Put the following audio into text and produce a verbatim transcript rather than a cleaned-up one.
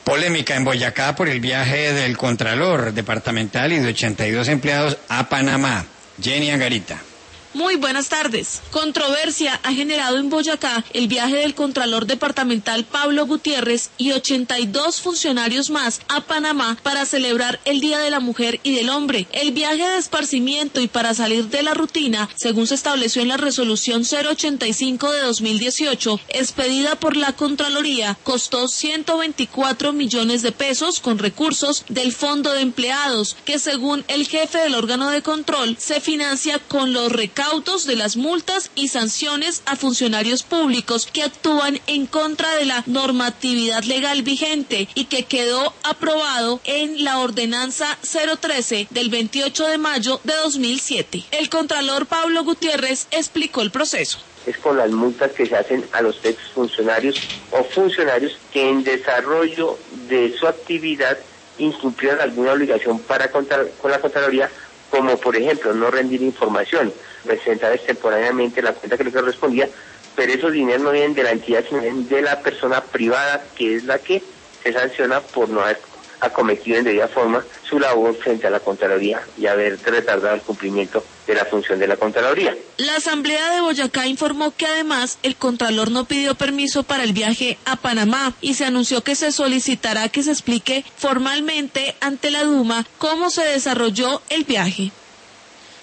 Polémica en Boyacá por el viaje del Contralor Departamental y de ochenta y dos empleados a Panamá. Jenny Angarita. Muy buenas tardes. Controversia ha generado en Boyacá el viaje del Contralor Departamental Pablo Gutiérrez y ochenta y dos funcionarios más a Panamá para celebrar el Día de la Mujer y del Hombre. El viaje de esparcimiento y para salir de la rutina, según se estableció en la resolución cero ochenta y cinco de dos mil dieciocho, expedida por la Contraloría, costó ciento veinticuatro millones de pesos con recursos del Fondo de Empleados, que según el jefe del órgano de control, se financia con los recaudos de las multas y sanciones a funcionarios públicos que actúan en contra de la normatividad legal vigente y que quedó aprobado en la ordenanza cero trece del veintiocho de mayo de dos mil siete. El contralor Pablo Gutiérrez explicó el proceso. Es con las multas que se hacen a los exfuncionarios o funcionarios que en desarrollo de su actividad incumplieron alguna obligación para contar con la Contraloría, como por ejemplo no rendir información, presentar extemporáneamente la cuenta que le correspondía, pero esos dineros no vienen de la entidad, sino vienen de la persona privada, que es la que se sanciona por no haber acometido en debida forma su labor frente a la Contraloría y haber retardado el cumplimiento de la función de la Contraloría. La Asamblea de Boyacá informó que además el Contralor no pidió permiso para el viaje a Panamá y se anunció que se solicitará que se explique formalmente ante la Duma cómo se desarrolló el viaje.